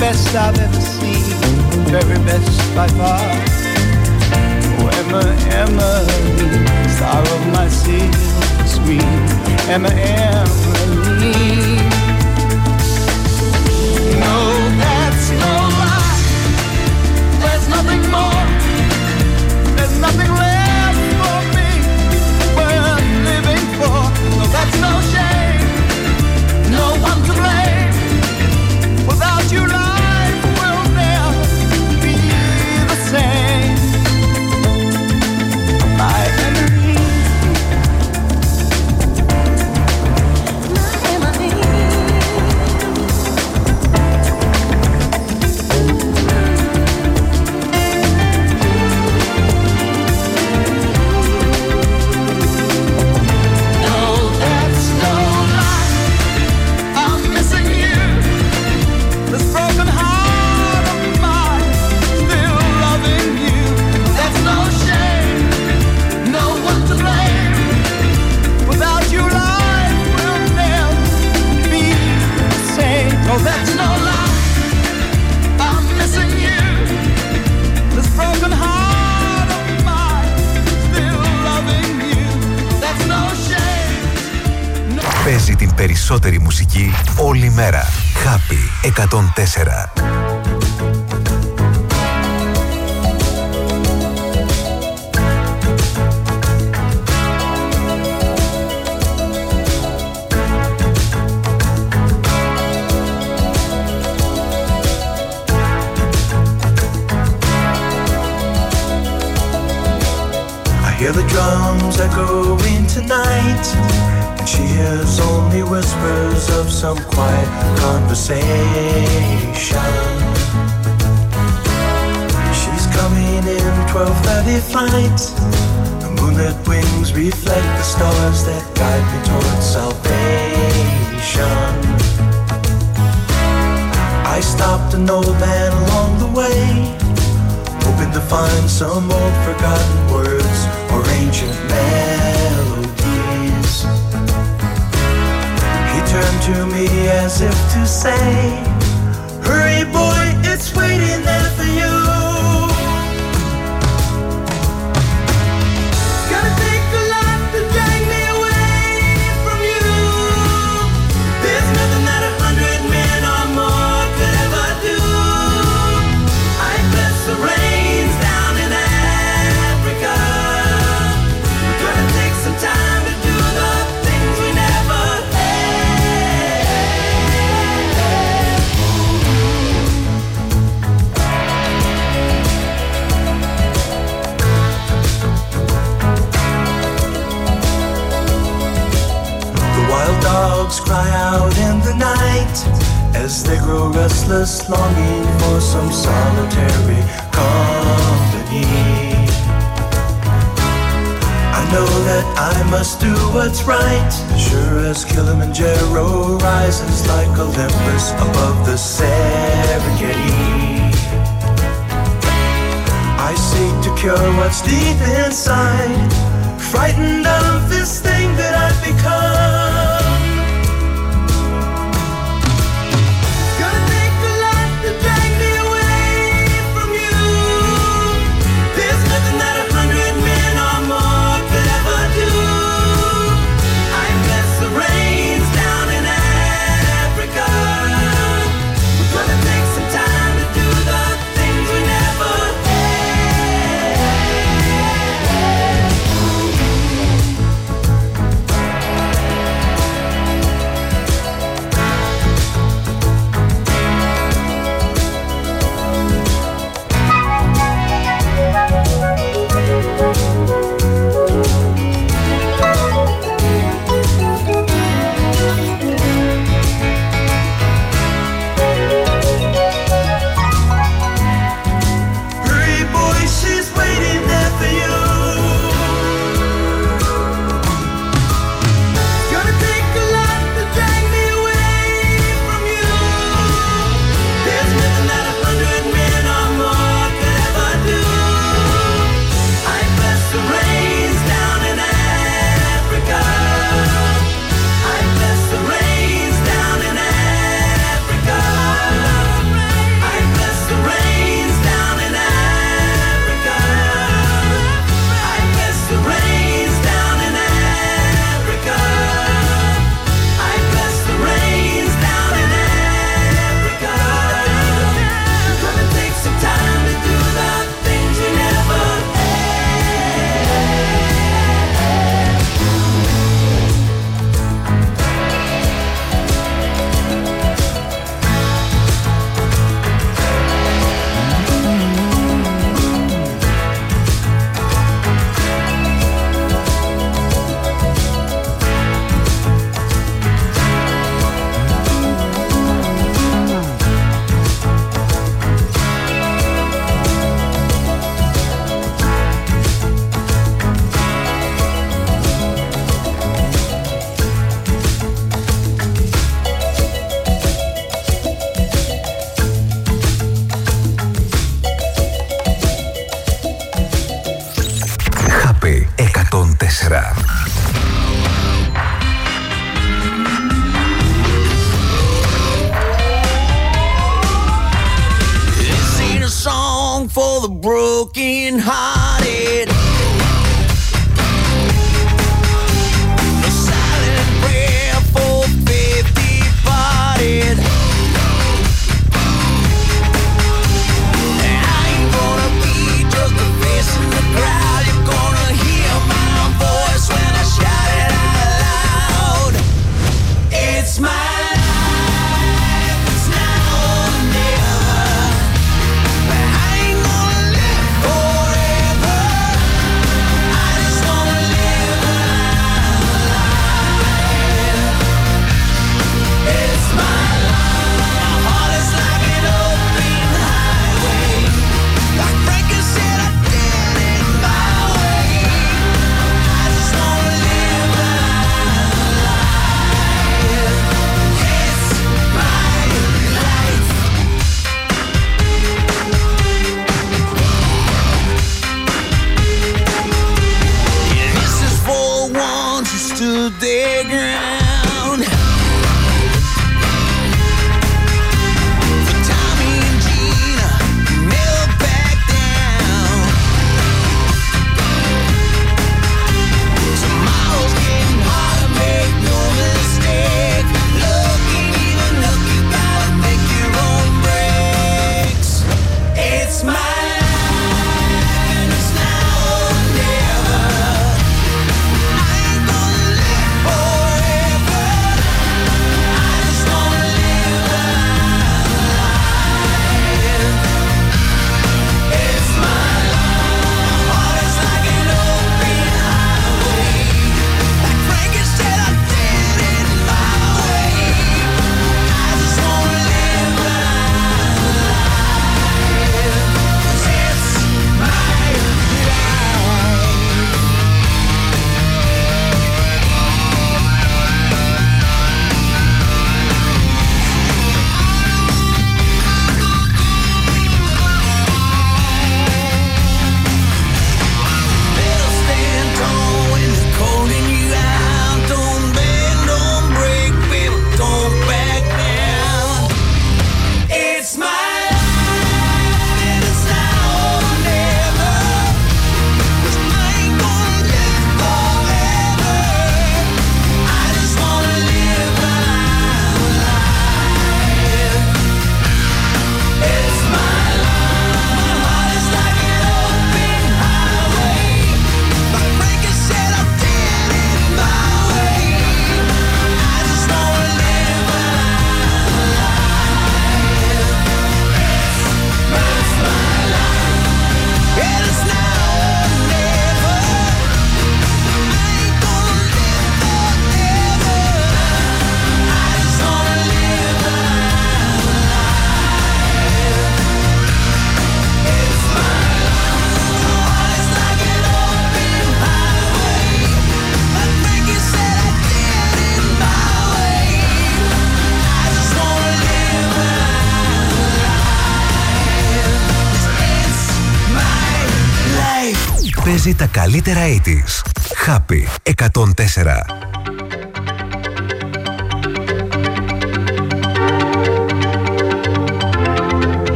best I've ever seen, very best by far. Oh, Emma, Emily, star of my silver screen, Emma, Emily. No, that's no lie. There's nothing more. There's nothing left for me worth living for. No, that's no shame. No one to blame. Without you, life will never be the same. My Emily. Oh, that's no lie. I'm missing you. This broken heart of mine, still loving you. That's no shame. No... Παίζει την περισσότερη μουσική όλη μέρα. Happy 104. Hear the drums echoing tonight, and she hears only whispers of some quiet conversation. She's coming in 12:30 flight. The moonlit wings reflect the stars that guide me towards salvation. I stopped an old man along the way, hoping to find some old forgotten words or ancient melodies. He turned to me as if to say, hurry boy, it's waiting there for you. It's gonna take a lot to drag me away from you. There's nothing that 100 men or more could ever do. I bless the rains down in Africa. We're gonna take some time to do the things we never had. The wild dogs cry out in the night as they grow restless, longing for some solitary company. I know that I must do what's right, sure as Kilimanjaro rises like Olympus above the Serengeti. I seek to cure what's deep inside, frightened of this thing that I've become. 104. Song for the broken hearted. No silent prayer for faith departed. I ain't gonna be just a face in the crowd. You're gonna hear my voice when I shout it out loud. It's my stood their ground. For Tommy and Gina, never back down. Tomorrow's getting hard to make no mistake. Looking even look, you gotta make your own breaks. It's my Παίζει τα καλύτερα 80's. Happy 104.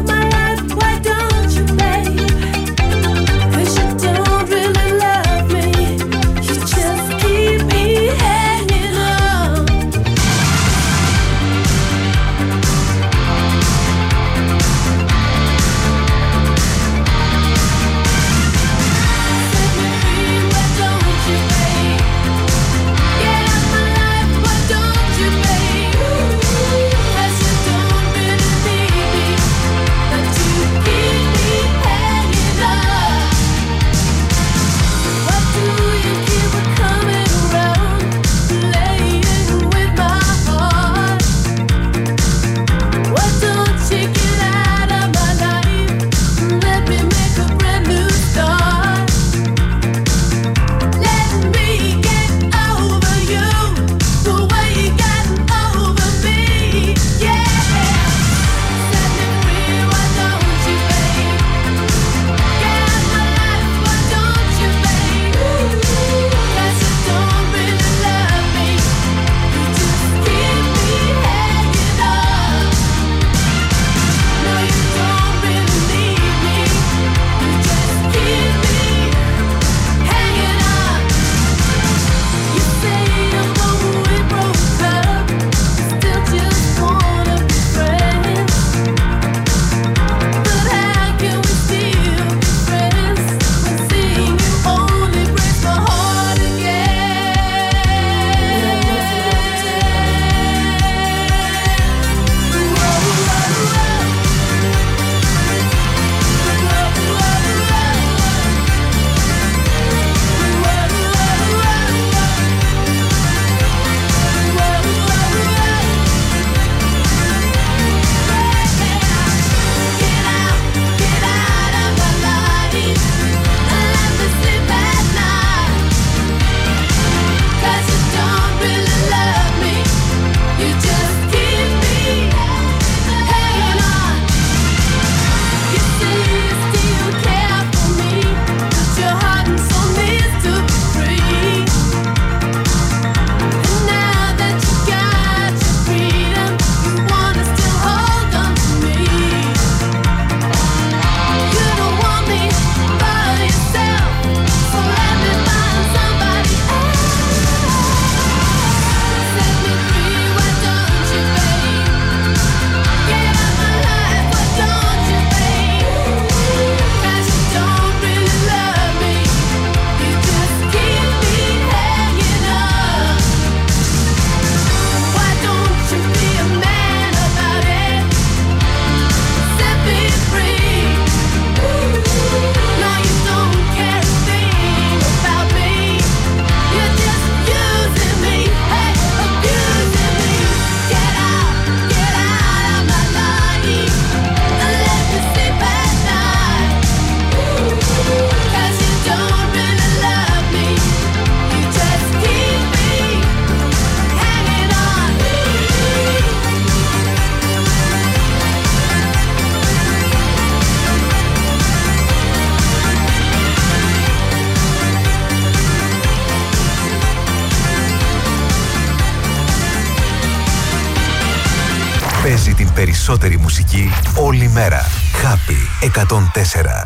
Don't really love me. παίζει την περισσότερη μουσική όλη μέρα. Happy 104.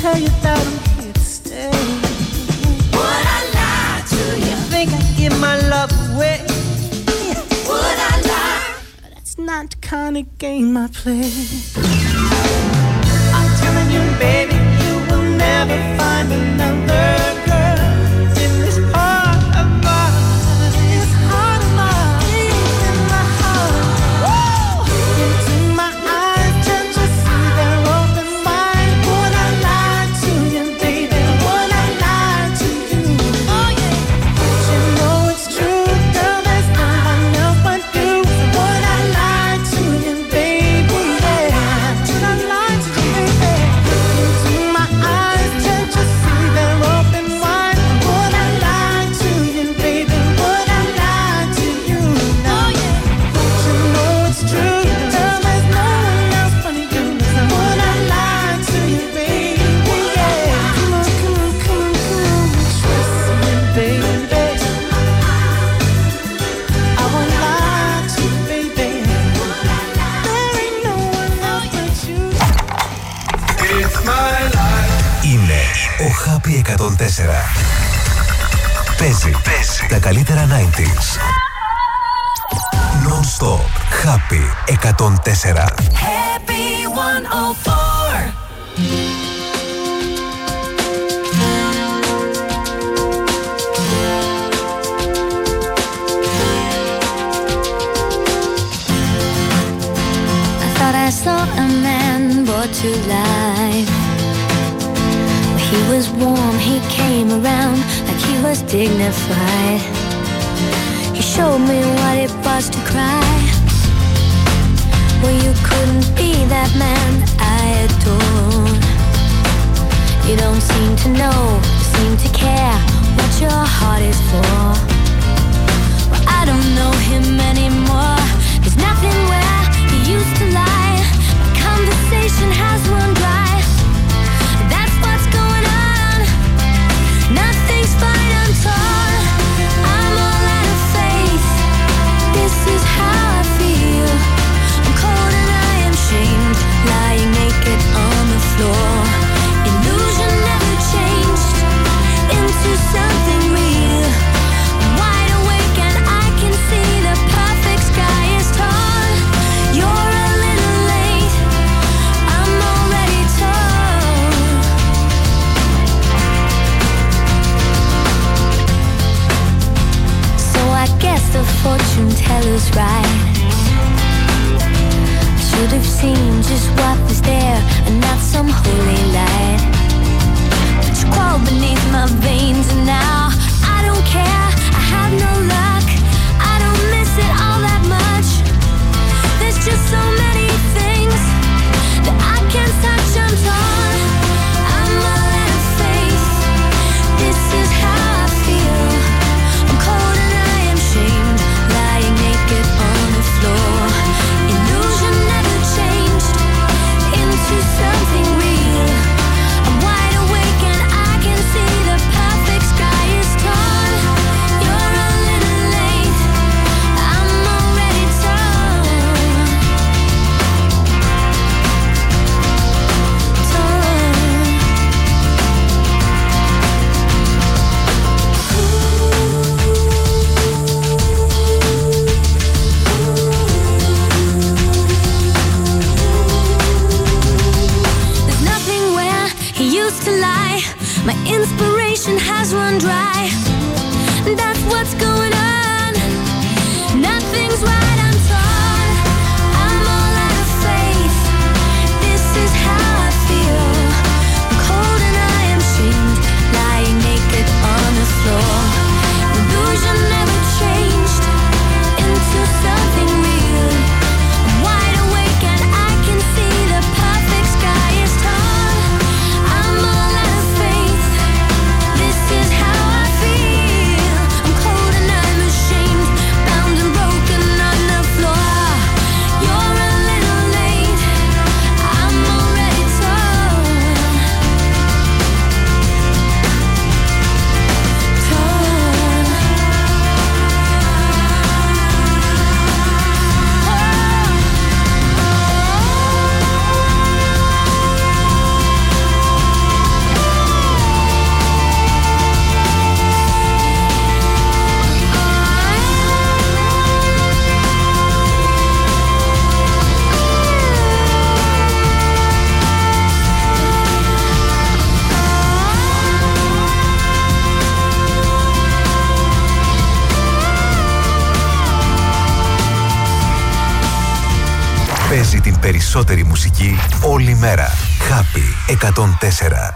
tell you that I'm here to stay. Would I lie to you? Think I give my love away? Would I lie? That's not the kind of game I play. I'm telling you, baby, you will never find another girl in this heart of mine. This heart of mine, in my heart. Woo! Into my eyes, can't you see they're open wide? Would I lie to you, baby? Would I lie to you? Oh yeah. You know it's true, girl. There's no one else but you. Would I lie to you, baby? Yeah. Would I lie to you, baby? Into my eyes, can't you see they're open wide? Would I lie to you, baby? Would I lie to you? Oh yeah. You know it's true, girl. There's no one else but you. Would I lie to you, baby? Yeah. Come on, come on, come on, come on. Trust me, baby. I won't lie to you, baby. There ain't no one else but you. It's my life. Είναι ο Happy 104. Παίζει τα καλύτερα 90s. Non-stop. Happy 104. Happy 104. I thought I saw a man brought to life. He was warm, he came around like he was dignified. He showed me what it was to cry. Well, you couldn't be that man I adore. You don't seem to know, seem to care what your heart is for. Well, I don't know him anymore. There's nothing where he used to lie. My conversation has run dry. That's what's going on. Nothing's fine, I'm torn. I'm all out of faith. This is how I feel. I'm cold and I am shamed, lying naked on the floor. Illusion never changed into something real. I'm wide awake and I can see the perfect sky is torn. You're a little late, I'm already torn. So I guess the fortune teller's right. Should have seen just what was there and not some holy light. But you crawled beneath my veins and now I don't care, I have no luck. I don't miss it all that much. There's just so many things that I can't touch, I'm torn. I'm all out of faith. This is how I feel. I'm cold and I am shamed, lying naked on the floor. Illusion never changed into something real. I'm wide awake and I can see the perfect sky is torn. You're a little late, I'm already torn. There's nothing where he used to lie. My inspiration has run dry. That's what's going on. Nothing's right, I'm torn. I'm all out of faith. This is how I feel. I'm cold and I am shamed, lying naked on the floor. Illusion never changed into something real. I'm wide awake and I can see the perfect sky is torn. I'm all out of faith. This is how I feel. I'm cold and I'm ashamed, bound and broken. περισσότερη μουσική όλη μέρα. Happy 104.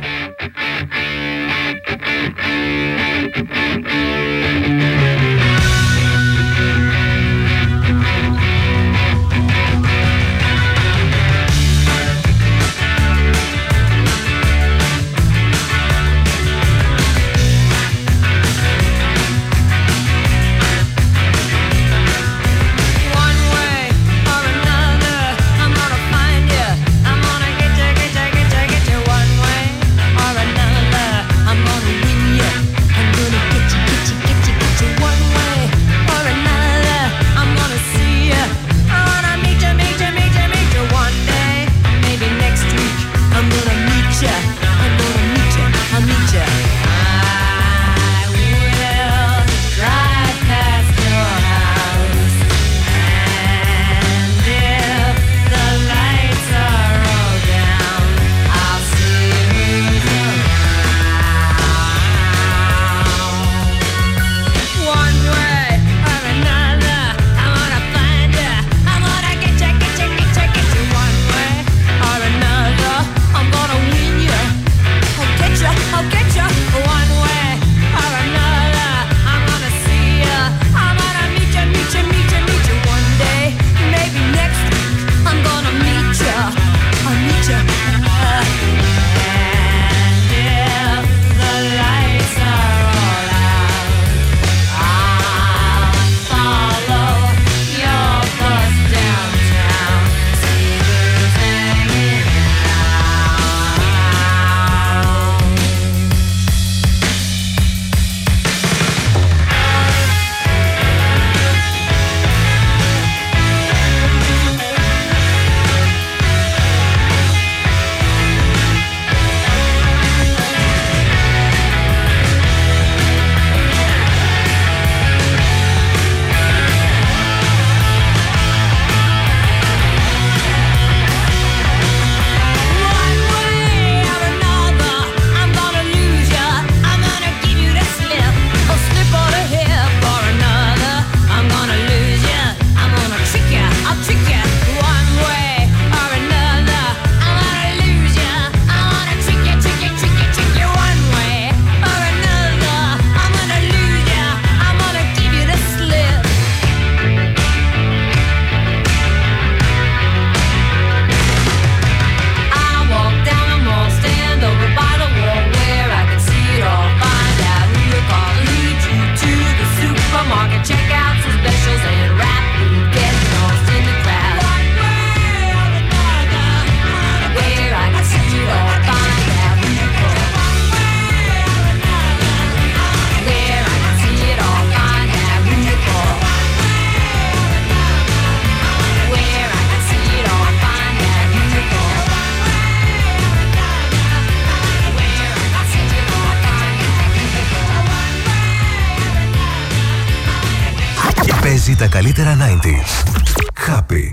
Τα καλύτερα 90s. Happy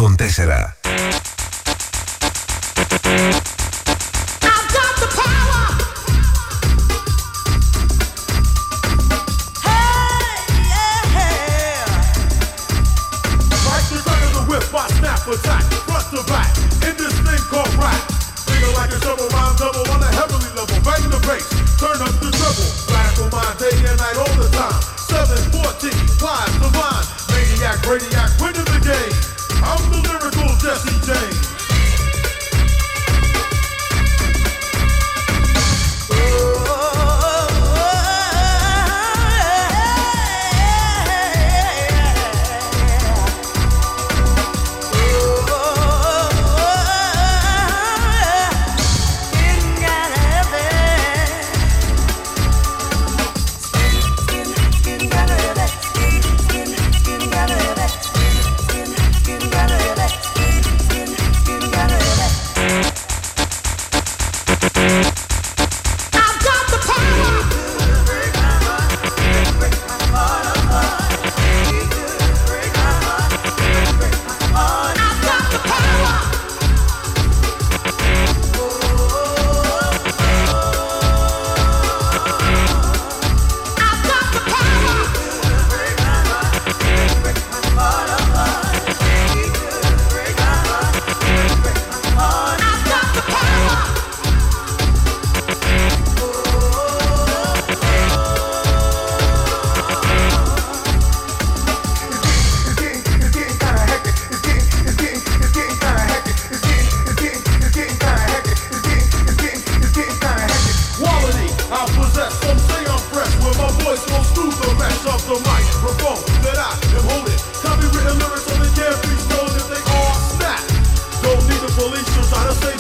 104. Radiac, winning the game. I'm the lyrical Jesse James.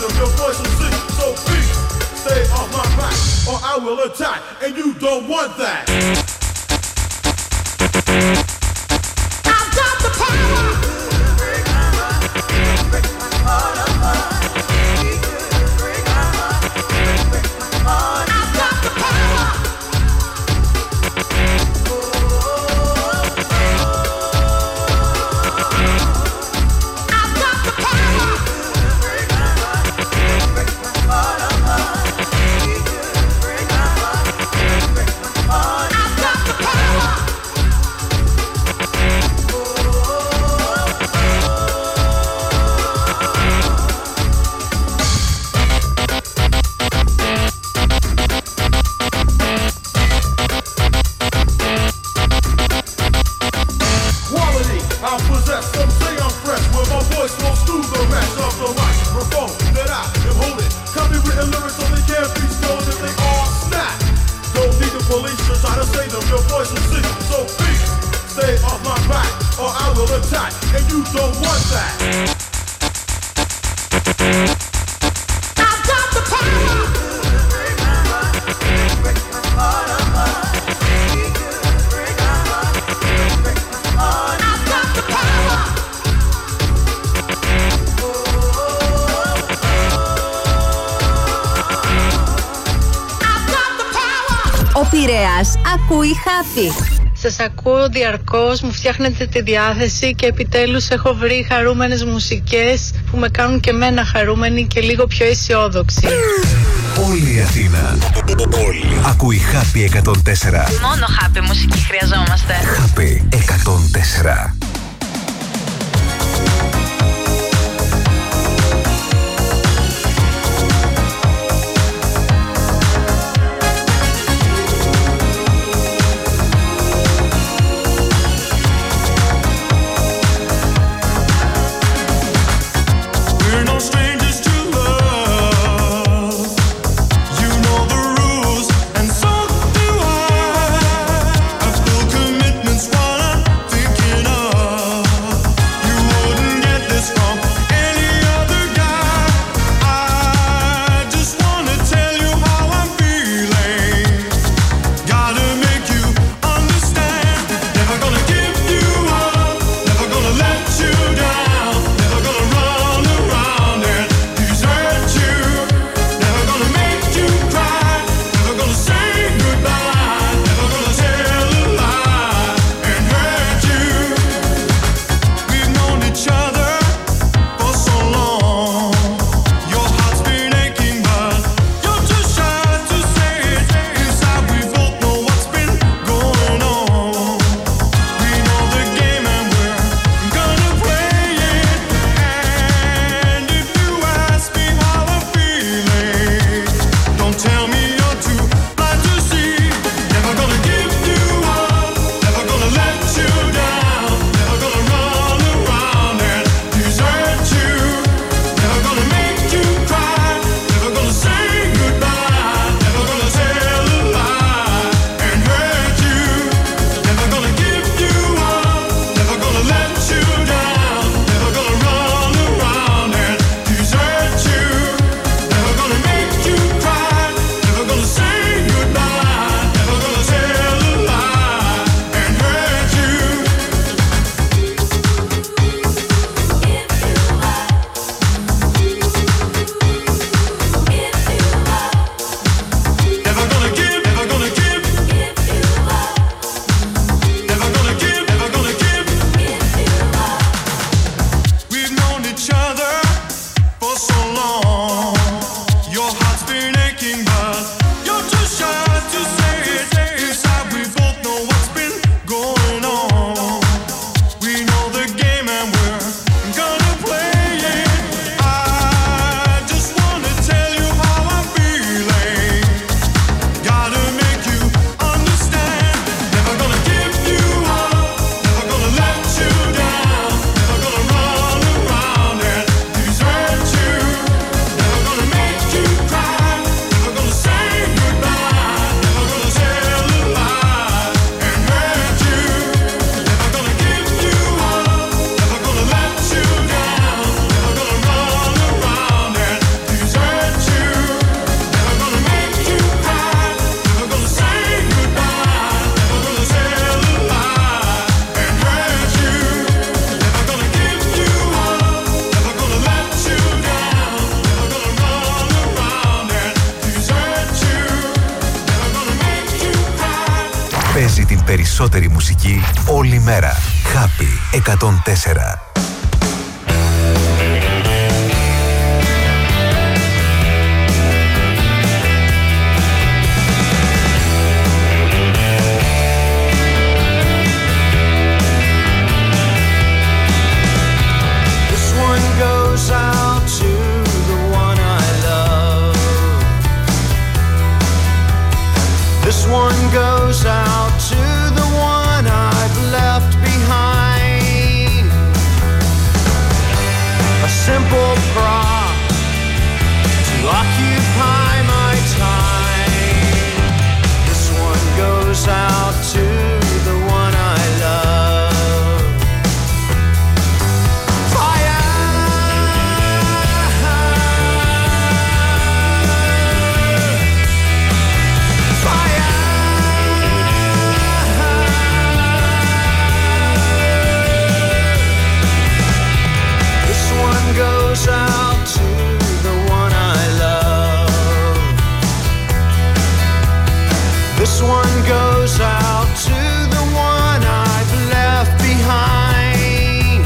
them your voice will sing. So please stay off my back, or I will attack, and you don't want that. I've got the power. Break my heart, break my heart apart. Break my heart, break my heart. I've got the power. I've got the power. Break my heart, break my heart apart. Break my heart, break my heart. I've got the power. Quality, I possess. Some say I'm fresh, where my voice goes through the rest of the microphone that I am holding. Copywritten lyrics so they can't be stolen if they all snap. Don't need the police to try to say them. Your voice will sing. So please stay off my back, or I will attack, and you don't want that. I've got the power. Break my heart, break my heart apart. Break my heart, break my heart. I've got the power. I've got the power. Ο Πειραιάς ακούει Happy. Σας ακούω διαρκώς, μου φτιάχνετε τη διάθεση και επιτέλους έχω βρει χαρούμενες μουσικές που με κάνουν και εμένα χαρούμενη και λίγο πιο αισιόδοξη. Όλη η Αθήνα. Όλη. Ακούει Happy 104. Μόνο Happy μουσική χρειαζόμαστε. Happy 104. We're no strangers to love. You know the rules, and so do I. I feel commitments while I'm thinking of περισσότερη μουσική όλη μέρα. Happy 104. Out to the one I love. This one goes out to the one I've left behind. A simple prop to occupy my time. This one goes out to the one I love. Goes out to the one I love. This one goes out to the one I've left behind.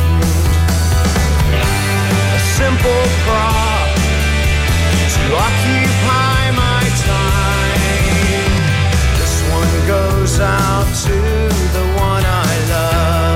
A simple prop to occupy my time. This one goes out to the one I love.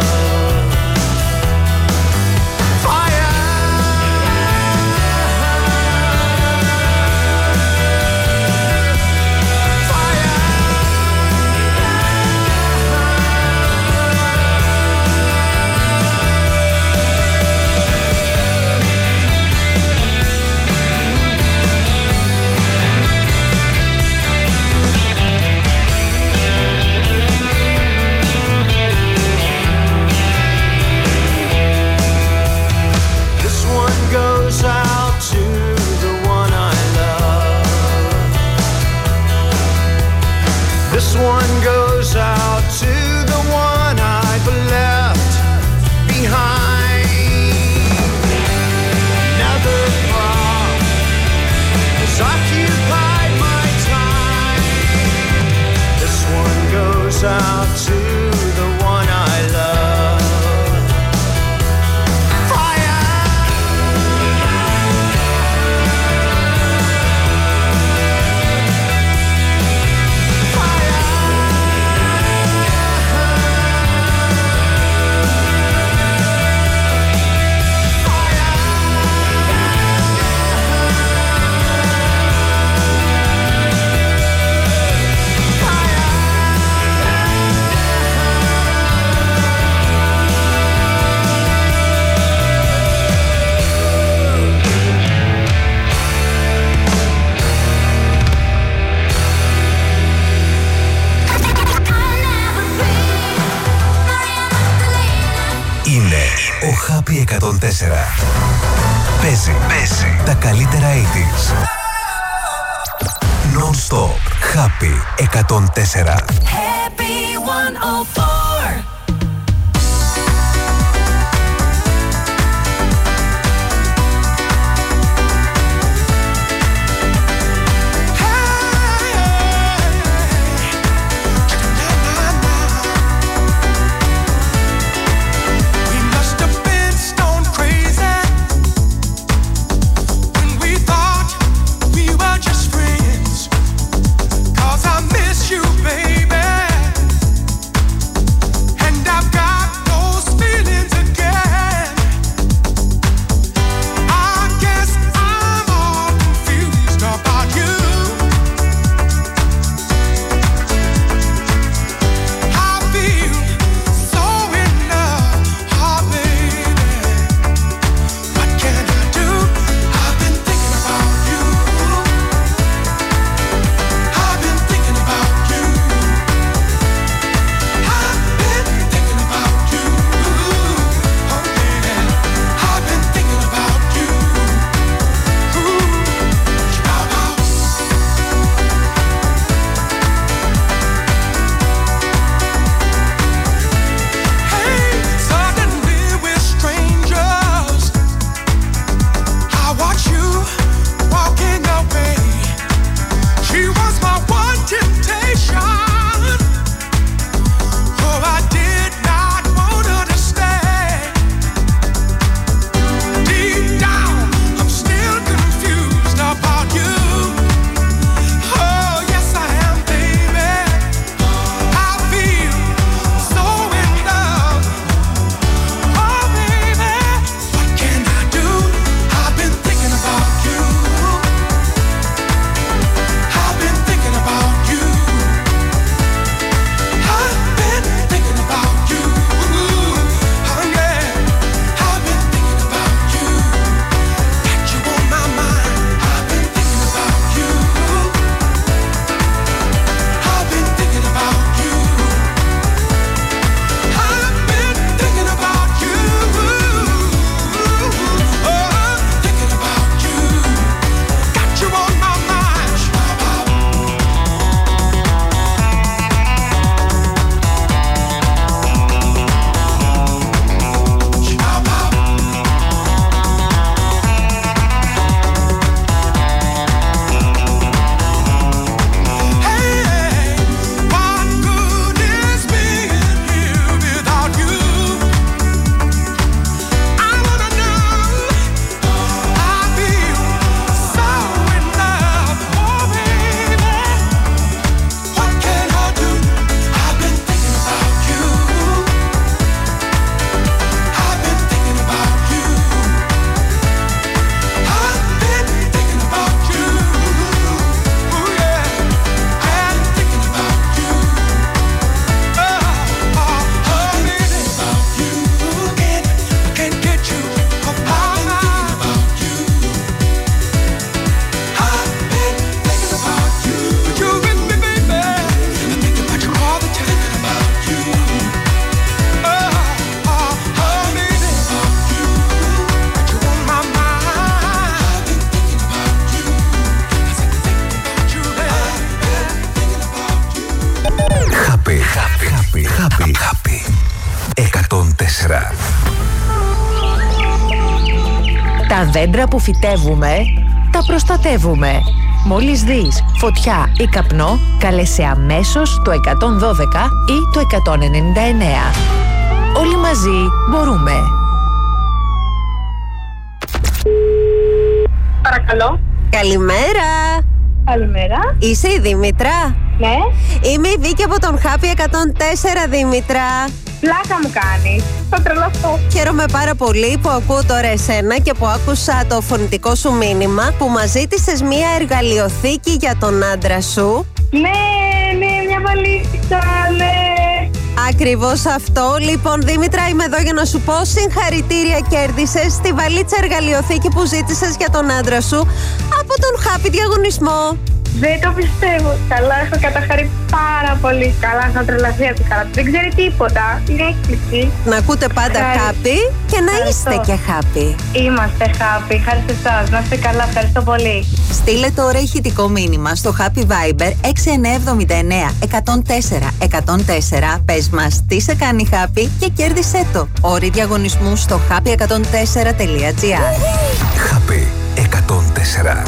Goes out to the one I love. This one goes out to the one I've left behind. Another prop has occupied my time. This one goes out to the one I love. Ο Happy 104 παίζει τα καλύτερα 80s. Non-stop Happy 104. Happy 104. You, baby, and Τα δέντρα που φυτεύουμε, τα προστατεύουμε. Μόλις δεις φωτιά ή καπνό, κάλεσε αμέσως το 112 ή το 199. Όλοι μαζί μπορούμε. Παρακαλώ. Καλημέρα. Καλημέρα. Είσαι η Δήμητρα? Ναι. Είμαι η Βίκη από τον Happy 104, Δήμητρα. Πλάκα μου κάνεις. Θα τρελαθώ. Χαίρομαι πάρα πολύ που ακούω τώρα εσένα και που άκουσα το φωνητικό σου μήνυμα που μας ζήτησες μία εργαλειοθήκη για τον άντρα σου. Ναι, μια βαλίτσα, ναι. Ακριβώς αυτό. Λοιπόν, Δήμητρα, είμαι εδώ για να σου πω συγχαρητήρια, κέρδισες τη βαλίτσα εργαλειοθήκη που ζήτησες για τον άντρα σου από τον Happy διαγωνισμό. Δεν το πιστεύω. Καλά, έχω καταχαρεί πάρα πολύ. Καλά, θα τρελαθεί από καλά. Δεν ξέρει τίποτα. Είναι έκπληξη. Να ακούτε πάντα Happy και να είστε και Happy. Είμαστε Happy. Χάρη σε εσάς. Να είστε καλά. Ευχαριστώ πολύ. Στείλε τώρα ηχητικό μήνυμα στο Happy Viber 6979 104 104. Πες μας τι σε κάνει Happy και κέρδισέ το. Όροι διαγωνισμού στο happy104.gr. Happy 104.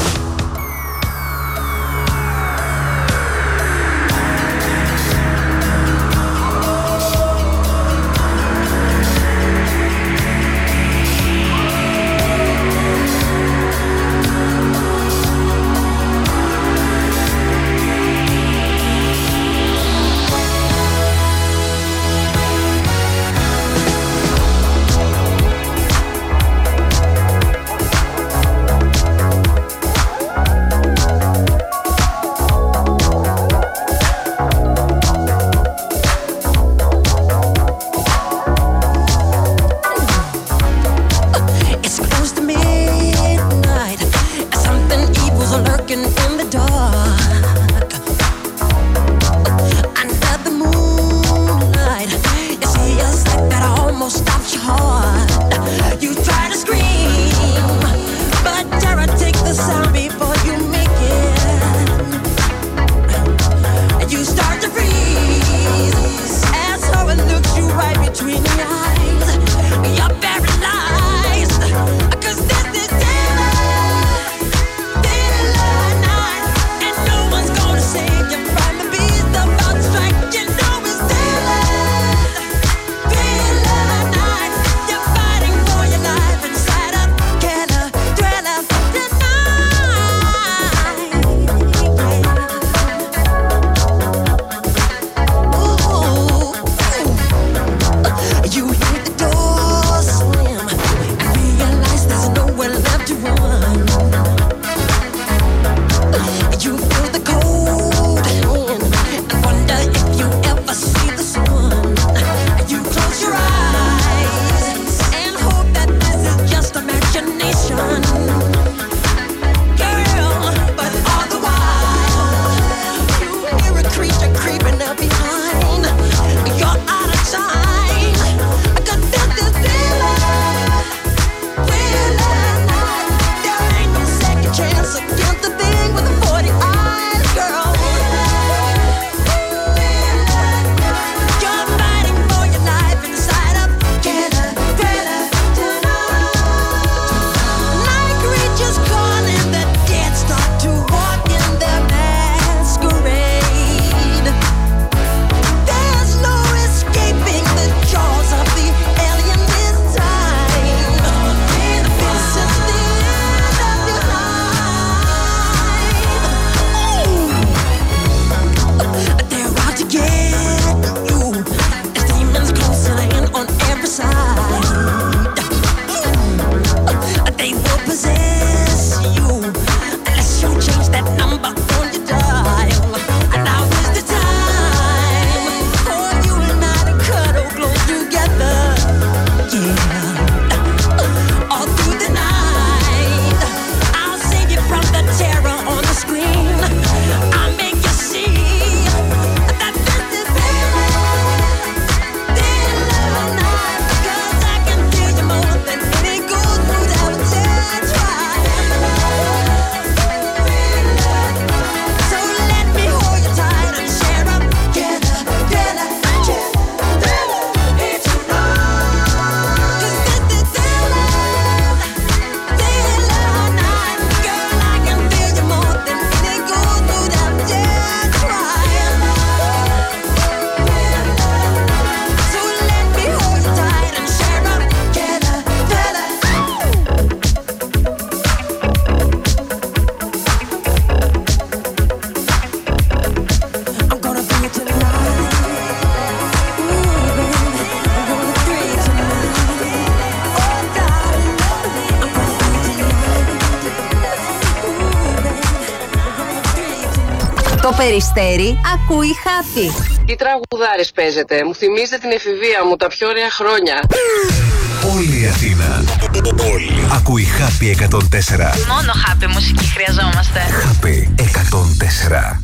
Το Περιστέρι ακούει Happy. Τι τραγουδάρες παίζετε, μου θυμίζετε την εφηβεία μου, τα πιο ωραία χρόνια. Όλη η Αθήνα. Όλη. Ακούει Happy 104. Μόνο Happy μουσική χρειαζόμαστε. Happy 104.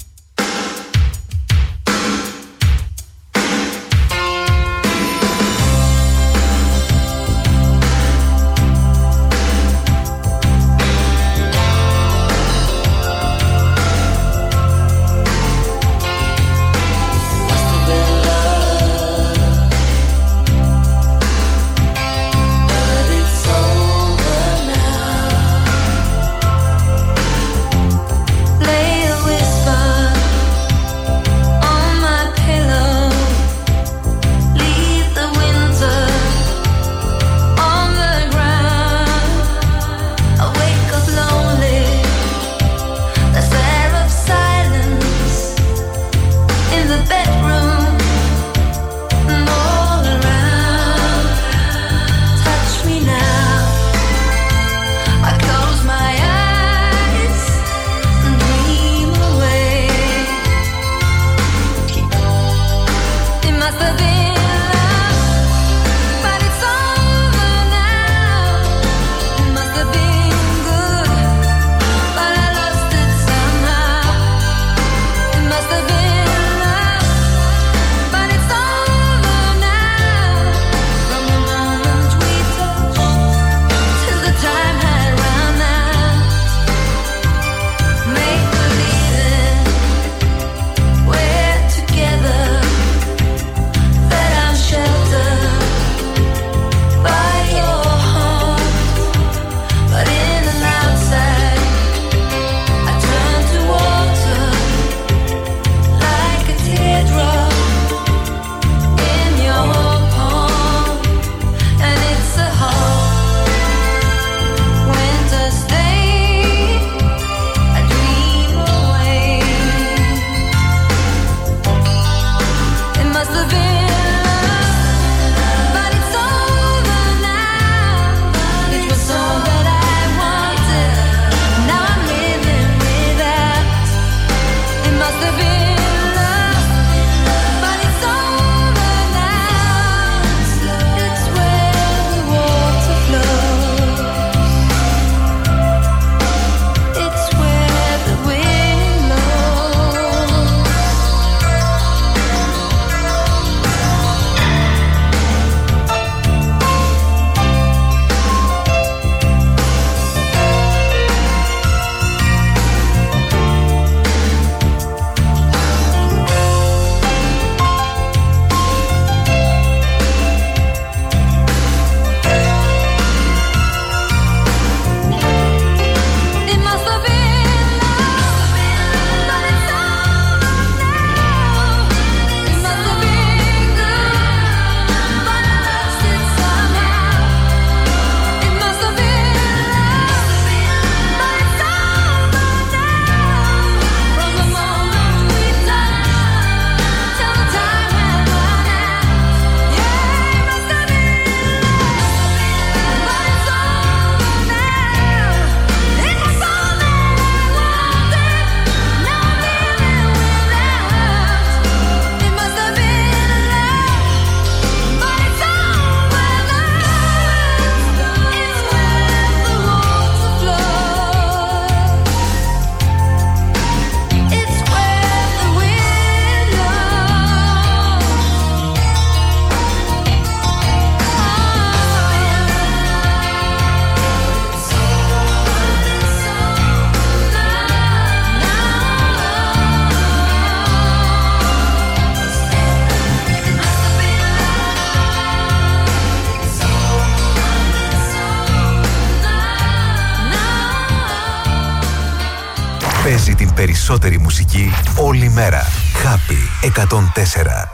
Παίζει την περισσότερη μουσική όλη μέρα. Happy 104.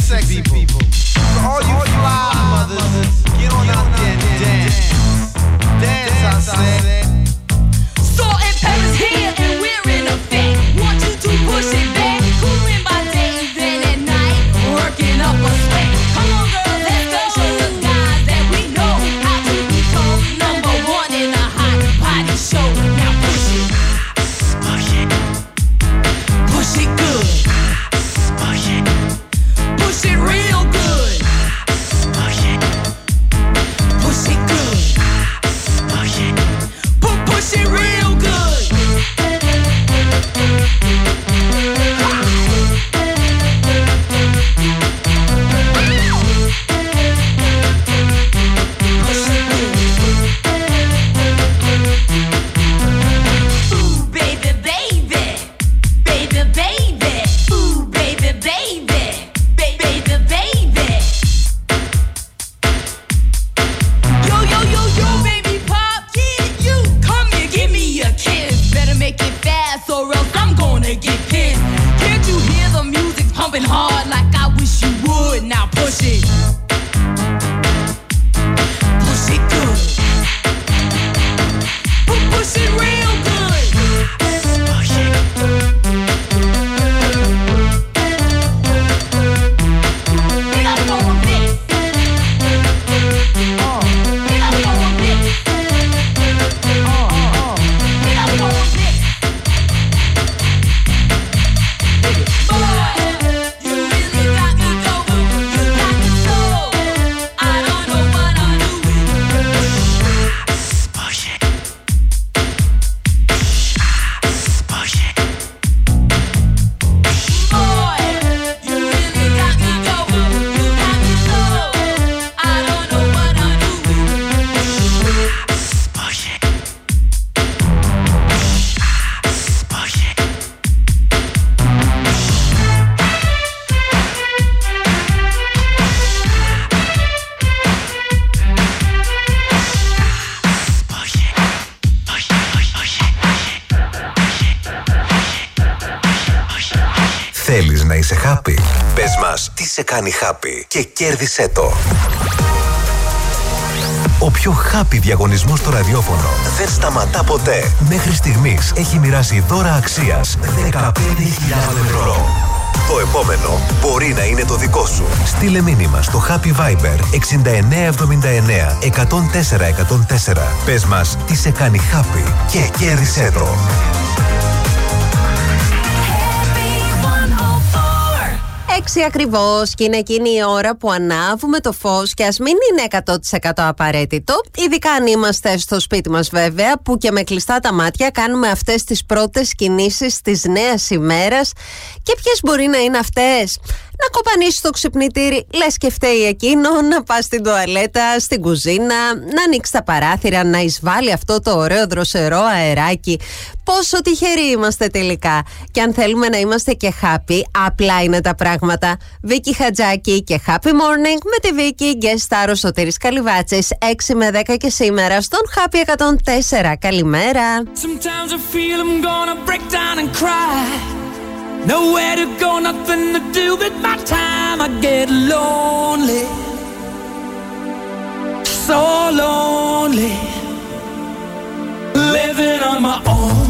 sexy people. So all you fly mothers, get on out there and dance. Dance, I said. Salt and pepper's here and we're in effect. Want you to push it back. Cooling by day and then at night, working up a sweat. Come on, girls, let's go. Show the guys that we know how to become number one in a hot body show. Now push it. Push it. Push it good. Push it. Push it real good. Push it. Push it good. Push it. Push it real good. Ooh, baby, baby. Baby, baby. Ooh, baby, baby. Baby, baby. Yo, yo, yo, yo, baby pop, get you. Come here, give me a kiss. Better make it fast or else I'm gonna get pissed. Can't you hear the music pumping hard like I wish you would? Now push it. Push it good. Push it real good. Push it. We gotta go with this. We gotta go with this. We gotta go with this. Boy, you really got me going. You got me so. I don't know what I'm doing. Push it. Push it. Boy, you really got me going. You got me so. I don't know what I'm doing. Push it. Push it. Θέλεις να είσαι happy? Πες μας τι σε κάνει happy και κέρδισέ το. Ο πιο happy διαγωνισμός στο ραδιόφωνο δεν σταματά ποτέ. Μέχρι στιγμής έχει μοιράσει δώρα αξίας 15.000 ευρώ. Το επόμενο μπορεί να είναι το δικό σου. Στείλε μήνυμα στο Happy Viber 6979 104 104. Πες μας τι σε κάνει happy και κέρδισέ το. Έξι ακριβώς και είναι εκείνη η ώρα που ανάβουμε το φως και ας μην είναι 100% απαραίτητο, ειδικά αν είμαστε στο σπίτι μας βέβαια, που και με κλειστά τα μάτια κάνουμε αυτές τις πρώτες κινήσεις της νέας ημέρας. Και ποιες μπορεί να είναι αυτές? Να κοπανίσεις το ξυπνητήρι, λες και φταίει εκείνο, να πας στην τουαλέτα, στην κουζίνα, να ανοίξεις τα παράθυρα, να εισβάλλει αυτό το ωραίο δροσερό αεράκι. Πόσο τυχεροί είμαστε τελικά. Και αν θέλουμε να είμαστε και happy, απλά είναι τα πράγματα. Βίκη Χατζάκη και Happy Morning με τη Βίκη, guest star ο Σωτήρης Καλυβάτσης, 6 με 10 και σήμερα στον Happy 104. Καλημέρα. Sometimes I feel I'm gonna break down and cry. Nowhere to go, nothing to do with my time. I get lonely, so lonely, living on my own.